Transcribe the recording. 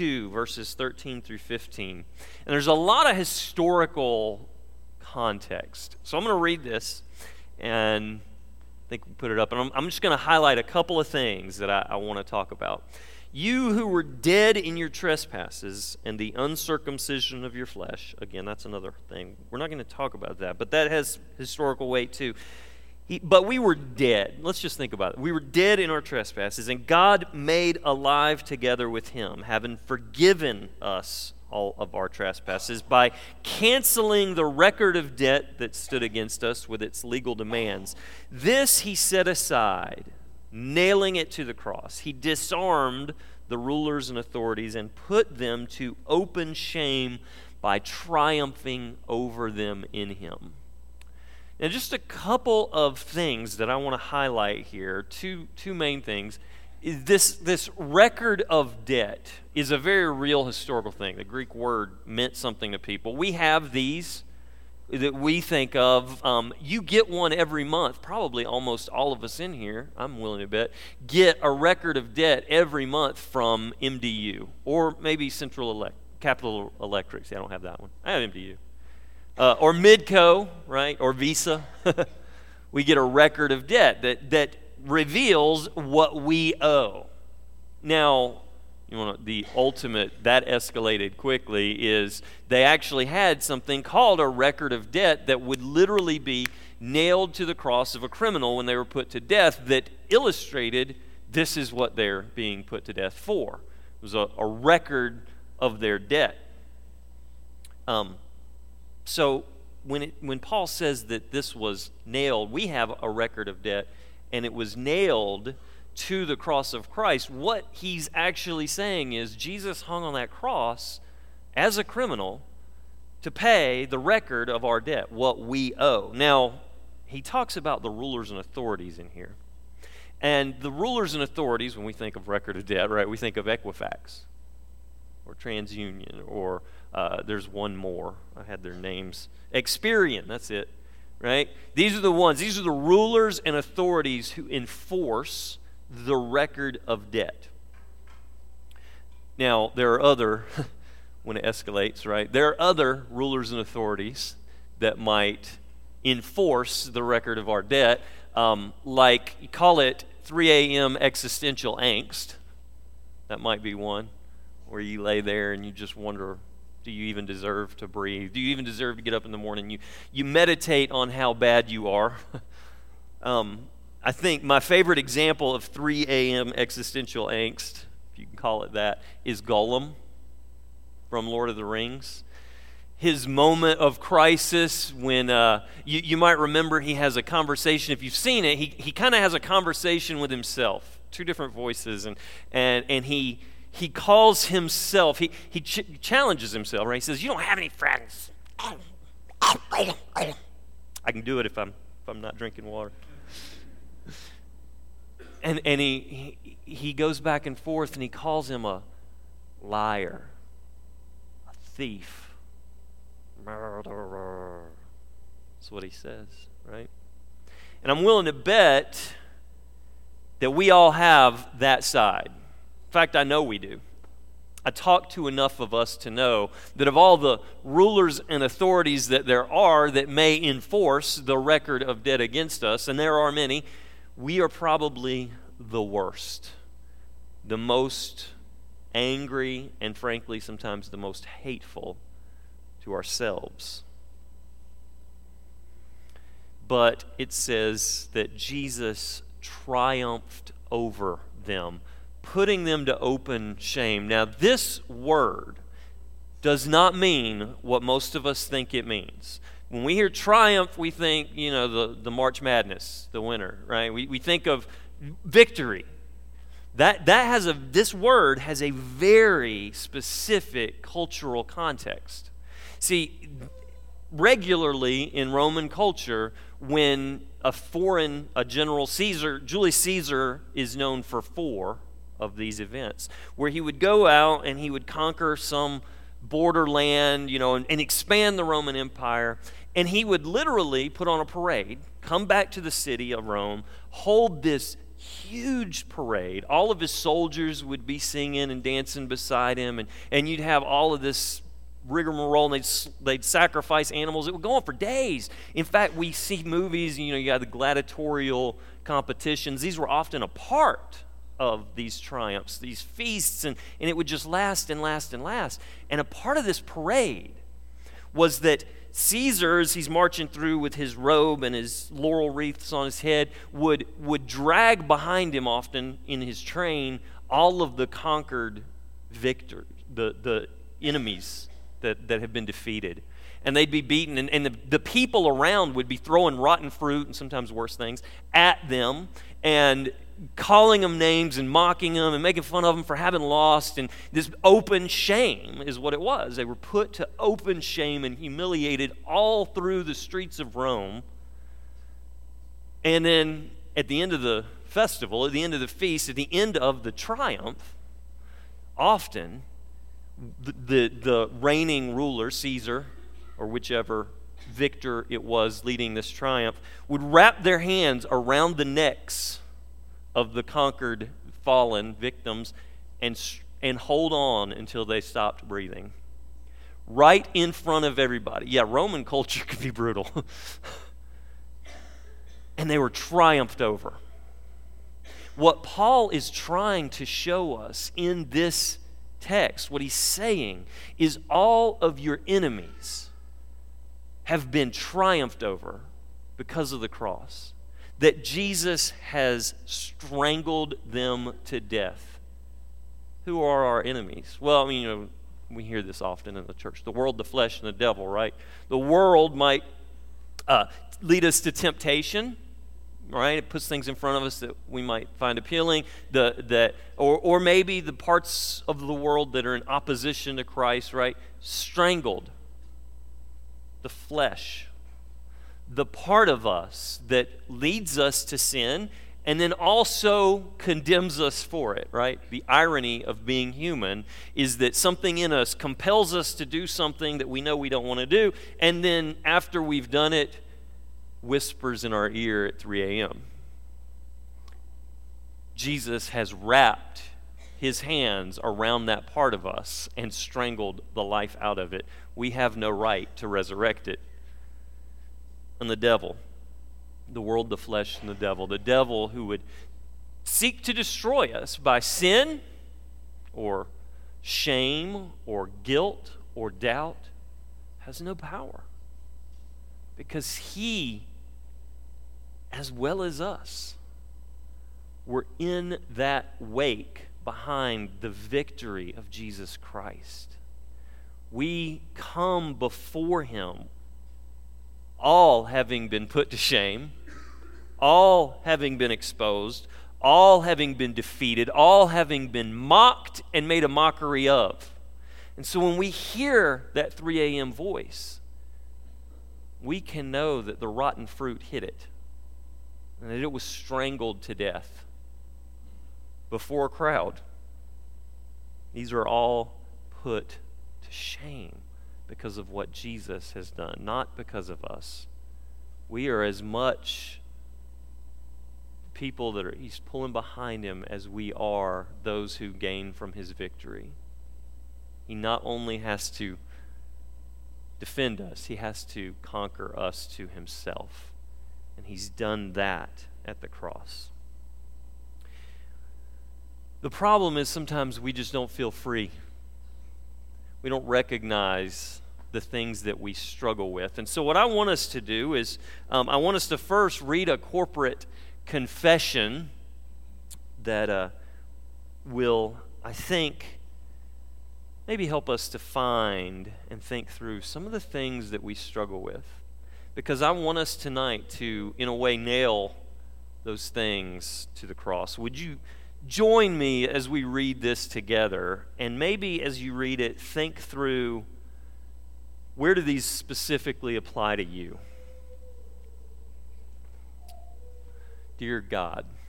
2, verses 13 through 15. And there's a lot of historical context. So I'm going to read this, and I think we'll put it up. And I'm just going to highlight a couple of things that I want to talk about. You who were dead in your trespasses and the uncircumcision of your flesh. Again, that's another thing. We're not going to talk about that, but that has historical weight too. But we were dead. Let's just think about it. We were dead in our trespasses, and God made alive together with him, having forgiven us all of our trespasses by canceling the record of debt that stood against us with its legal demands. This he set aside, nailing it to the cross. He disarmed the rulers and authorities and put them to open shame by triumphing over them in him. Now, just a couple of things that I want to highlight here, two main things. This record of debt is a very real historical thing. The Greek word meant something to people. We have these that we think of. You get one every month. Probably almost all of us in here, I'm willing to bet, get a record of debt every month from MDU or maybe Capital Electric. See, I don't have that one. I have MDU. Or Midco, right? Or Visa. We get a record of debt that reveals what we owe. Now, the ultimate, that escalated quickly, is they actually had something called a record of debt that would literally be nailed to the cross of a criminal when they were put to death that illustrated this is what they're being put to death for. It was a record of their debt. So when Paul says that this was nailed, we have a record of debt, and it was nailed to the cross of Christ. What he's actually saying is Jesus hung on that cross as a criminal to pay the record of our debt, what we owe. Now, he talks about the rulers and authorities in here. And the rulers and authorities, when we think of record of debt, right, we think of Equifax or TransUnion, or there's one more. I had their names. Experian, that's it, right? These are the ones. These are the rulers and authorities who enforce the record of debt. Now, there are other, when it escalates, right? There are other rulers and authorities that might enforce the record of our debt, like, you call it 3 a.m. existential angst. That might be one, where you lay there and you just wonder, do you even deserve to breathe? Do you even deserve to get up in the morning? You meditate on how bad you are. I think my favorite example of 3 a.m. existential angst, if you can call it that, is Gollum from Lord of the Rings. His moment of crisis when, you might remember he has a conversation. If you've seen it, he kind of has a conversation with himself, two different voices, and he calls himself, he challenges himself, right? He says, you don't have any friends. I can do it if I'm not drinking water. And he goes back and forth, and he calls him a liar, a thief, murderer. That's what he says, right? And I'm willing to bet that we all have that side. In fact, I know we do. I talk to enough of us to know that of all the rulers and authorities that there are that may enforce the record of debt against us, and there are many, we are probably the worst, the most angry, and frankly, sometimes the most hateful to ourselves. But it says that Jesus triumphed over them, putting them to open shame. Now, this word does not mean what most of us think it means. When we hear triumph, we think, the March Madness, the winner, right? We think of victory. This word has a very specific cultural context. See, regularly in Roman culture, when a general Caesar, Julius Caesar is known for 4 of these events, where he would go out and he would conquer some borderland, and expand the Roman Empire, and he would literally put on a parade, come back to the city of Rome, hold this huge parade. All of his soldiers would be singing and dancing beside him, and you'd have all of this rigmarole, and they'd sacrifice animals. It would go on for days. In fact, we see movies, you got the gladiatorial competitions. These were often a part of these triumphs, these feasts, and it would just last and last and last. And a part of this parade was that Caesar, as he's marching through with his robe and his laurel wreaths on his head, would drag behind him often in his train all of the conquered victors, the enemies that have been defeated. And they'd be beaten, and the people around would be throwing rotten fruit and sometimes worse things at them and calling them names and mocking them and making fun of them for having lost. And this open shame is what it was. They were put to open shame and humiliated all through the streets of Rome. And then at the end of the festival, at the end of the feast, at the end of the triumph, often the reigning ruler, Caesar, or whichever victor it was leading this triumph, would wrap their hands around the necks of the conquered, fallen victims and hold on until they stopped breathing. Right in front of everybody. Yeah, Roman culture could be brutal. And they were triumphed over. What Paul is trying to show us in this text, what he's saying, is all of your enemies have been triumphed over because of the cross. That Jesus has strangled them to death. Who are our enemies? Well, we hear this often in the church. The world, the flesh, and the devil, right? The world might lead us to temptation, right? It puts things in front of us that we might find appealing. Or maybe the parts of the world that are in opposition to Christ, right? Strangled. The flesh. The part of us that leads us to sin and then also condemns us for it, right? The irony of being human is that something in us compels us to do something that we know we don't want to do, and then after we've done it, whispers in our ear at 3 a.m. Jesus has wrapped his hands around that part of us and strangled the life out of it. We have no right to resurrect it. And the devil, the world, the flesh, and the devil who would seek to destroy us by sin or shame or guilt or doubt, has no power. Because he, as well as us, were in that wake behind the victory of Jesus Christ. We come before him, all having been put to shame, all having been exposed, all having been defeated, all having been mocked and made a mockery of. And so when we hear that 3 a.m. voice, we can know that the rotten fruit hit it, and that it was strangled to death before a crowd. These are all put to shame because of what Jesus has done, not because of us. We are as much people that he's pulling behind him as we are those who gain from his victory. He not only has to defend us, he has to conquer us to himself. And he's done that at the cross. The problem is sometimes we just don't feel free. We don't recognize the things that we struggle with. And so what I want us to do is I want us to first read a corporate confession that will, I think, maybe help us to find and think through some of the things that we struggle with. Because I want us tonight to, in a way, nail those things to the cross. Would you join me as we read this together? And maybe as you read it, think through, where do these specifically apply to you? Dear God,